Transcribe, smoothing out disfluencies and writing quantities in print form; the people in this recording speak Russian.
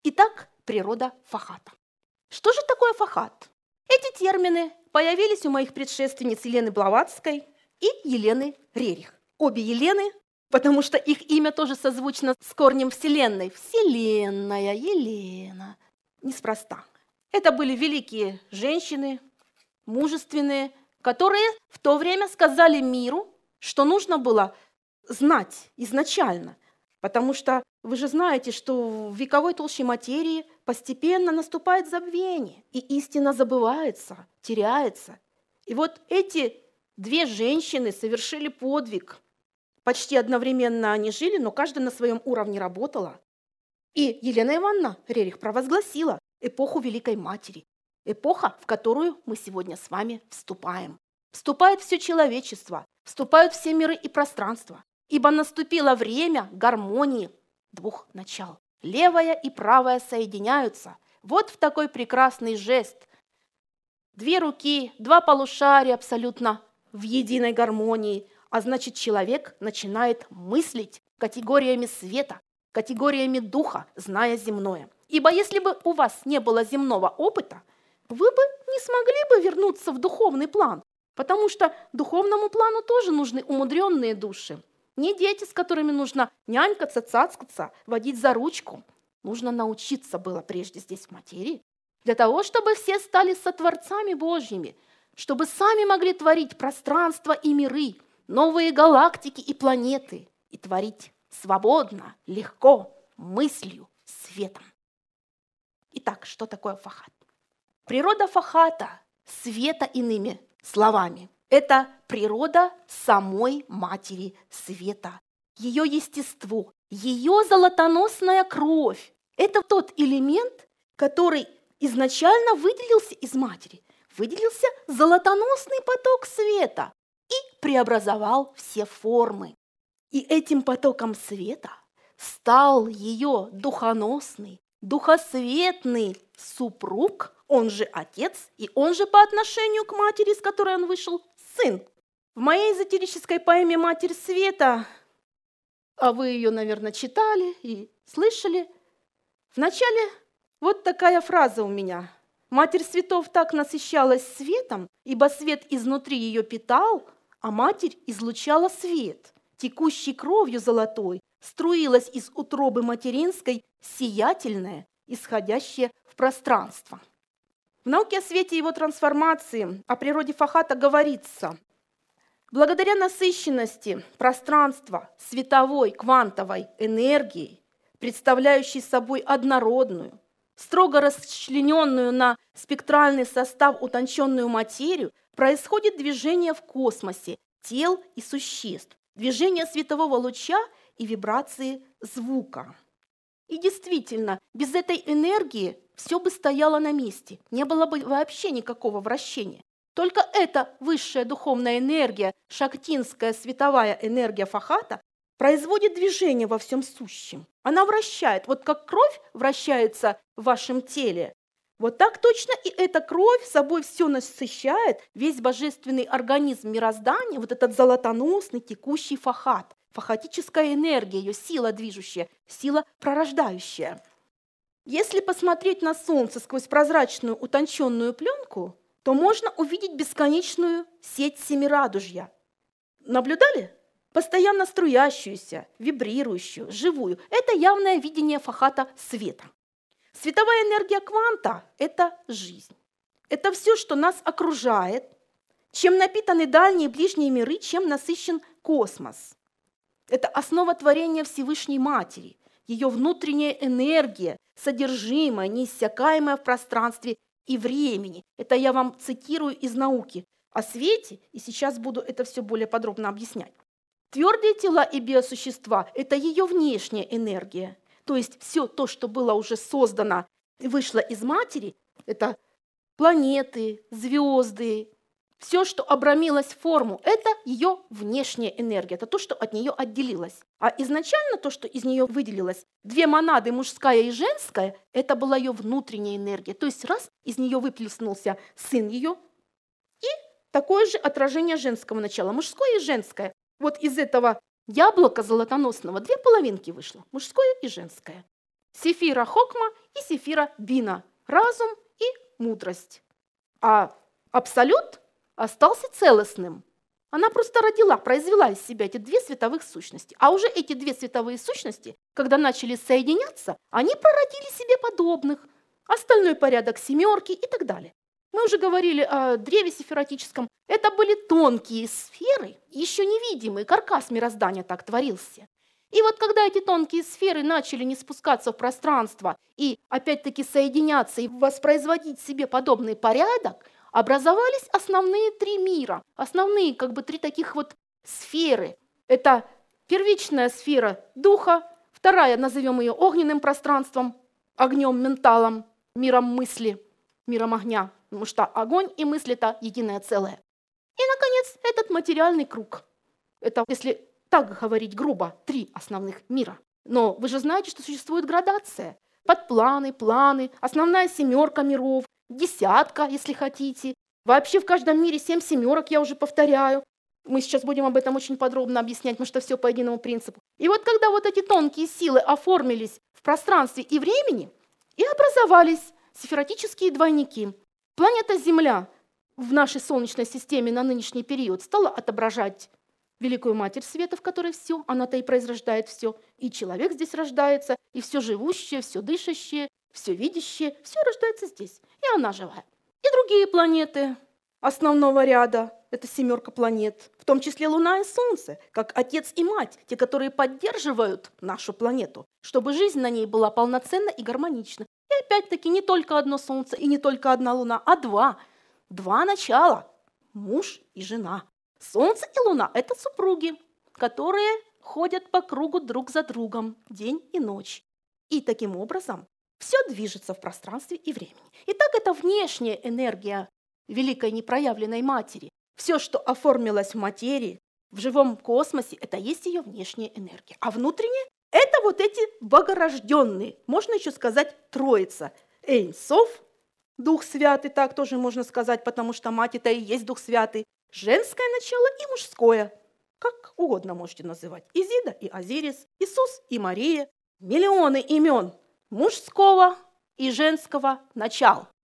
Итак, природа Фахата. Что же такое Фахат? Эти термины появились у моих предшественниц Елены Блаватской и Елены Рерих. Обе Елены, потому что их имя тоже созвучно с корнем Вселенной. Вселенная, Елена. Неспроста. Это были великие женщины, мужественные, которые в то время сказали миру, что нужно было знать изначально. Потому что вы же знаете, что в вековой толще материи постепенно наступает забвение, и истина забывается, теряется. И вот эти две женщины совершили подвиг. Почти одновременно они жили, но каждая на своем уровне работала. И Елена Ивановна Рерих провозгласила эпоху Великой Матери, эпоха, в которую мы сегодня с вами вступаем. Вступает все человечество, вступают все миры и пространства, ибо наступило время гармонии двух начал. Левое и правое соединяются. Вот в такой прекрасный жест. Две руки, два полушария абсолютно в единой гармонии, а значит, человек начинает мыслить категориями света, категориями духа, зная земное. Ибо если бы у вас не было земного опыта, вы бы не смогли бы вернуться в духовный план, потому что духовному плану тоже нужны умудренные души. Не дети, с которыми нужно нянькаться, цацкаться, водить за ручку. Нужно научиться было прежде здесь в материи, для того, чтобы все стали сотворцами Божьими, чтобы сами могли творить пространство и миры, новые галактики и планеты, и творить свободно, легко, мыслью, светом. Итак, что такое Фахат? Природа Фахата, света иными словами, это природа самой Матери Света, ее естество, ее золотоносная кровь. Это тот элемент, который изначально выделился из Матери, выделился золотоносный поток света и преобразовал все формы. И этим потоком света стал ее духоносный, духосветный супруг, он же отец, и он же по отношению к матери, с которой он вышел, сын. В моей эзотерической поэме «Матерь Света», а вы ее, наверное, читали и слышали, вначале вот такая фраза у меня. Матерь Светов так насыщалась светом, ибо свет изнутри ее питал, а Матерь излучала свет, текущей кровью золотой, струилась из утробы материнской сиятельное, исходящее в пространство. В науке о свете и его трансформации, о природе Фахата говорится: благодаря насыщенности пространства световой квантовой энергии, представляющей собой однородную, строго расчлененную на спектральный состав утонченную материю, происходит движение в космосе тел и существ, движение светового луча и вибрации звука. И действительно, без этой энергии все бы стояло на месте, не было бы вообще никакого вращения. Только эта высшая духовная энергия, шактинская световая энергия Фахата, производит движение во всем сущем. Она вращает, вот как кровь вращается в вашем теле, вот так точно и эта кровь собой все насыщает, весь божественный организм мироздания, вот этот золотоносный текущий Фахат, фахатическая энергия, ее сила движущая, сила пророждающая. Если посмотреть на Солнце сквозь прозрачную утонченную пленку, то можно увидеть бесконечную сеть семирадужья. Наблюдали? Постоянно струящуюся, вибрирующую, живую. Это явное видение Фахата света. Световая энергия кванта – это жизнь. Это все, что нас окружает. Чем напитаны дальние и ближние миры, чем насыщен космос. Это основа творения Всевышней Матери, ее внутренняя энергия, содержимое, неиссякаемое в пространстве и времени. Это я вам цитирую из науки о свете, и сейчас буду это все более подробно объяснять. Твердые тела и биосущества – это ее внешняя энергия. То есть все то, что было уже создано и вышло из матери, это планеты, звезды, все, что обрамилось в форму, это ее внешняя энергия, это то, что от нее отделилось. А изначально то, что из нее выделилось, две монады, мужская и женская, это была ее внутренняя энергия. То есть раз из нее выплеснулся сын ее, и такое же отражение женского начала, мужское и женское. Вот из этого яблока золотоносного две половинки вышло, мужское и женское. Сефира Хокма и Сефира Бина – разум и мудрость. А Абсолют остался целостным. Она просто произвела из себя эти две световых сущности. А уже эти две световые сущности, когда начали соединяться, они породили себе подобных. Остальной порядок семерки и так далее. Мы уже говорили о древе сефиротическом. Это были тонкие сферы, еще невидимые, каркас мироздания так творился. И вот когда эти тонкие сферы начали не спускаться в пространство и опять-таки соединяться и воспроизводить себе подобный порядок, образовались основные три мира, основные три таких вот сферы. Это первичная сфера духа, вторая, назовем ее огненным пространством, огнем, менталом, миром мысли, миром огня, потому что огонь и мысль – это единое целое. И, наконец, этот материальный круг. Это, если так говорить грубо, три основных мира. Но вы же знаете, что существует градация. Подпланы, планы, основная семерка миров, десятка, если хотите. Вообще в каждом мире 7 семерок, я уже повторяю. Мы сейчас будем об этом очень подробно объяснять, потому что все по единому принципу. И вот когда вот эти тонкие силы оформились в пространстве и времени, и образовались сефиротические двойники. Планета Земля в нашей Солнечной системе на нынешний период стала отображать Великую Матерь Света, в которой все, она-то и произрождает все. И человек здесь рождается, и все живущее, все дышащее, все видящее, все рождается здесь. И она живая. И другие планеты основного ряда, это семерка планет, в том числе Луна и Солнце, как отец и мать, те, которые поддерживают нашу планету, чтобы жизнь на ней была полноценна и гармонична. И опять-таки не только одно Солнце и не только одна Луна, а два. Два начала – муж и жена. Солнце и Луна – это супруги, которые ходят по кругу друг за другом день и ночь. И таким образом все движется в пространстве и времени. Итак, это внешняя энергия великой непроявленной матери. Все, что оформилось в материи, в живом космосе, это есть ее внешняя энергия. А внутренняя – это вот эти богорожденные, можно еще сказать, троица. Эйн Соф, Дух Святый, так тоже можно сказать, потому что мать это и есть Дух Святый. Женское начало и мужское, как угодно можете называть. Изида и Азирис, Иисус и Мария. Миллионы имен мужского и женского начала.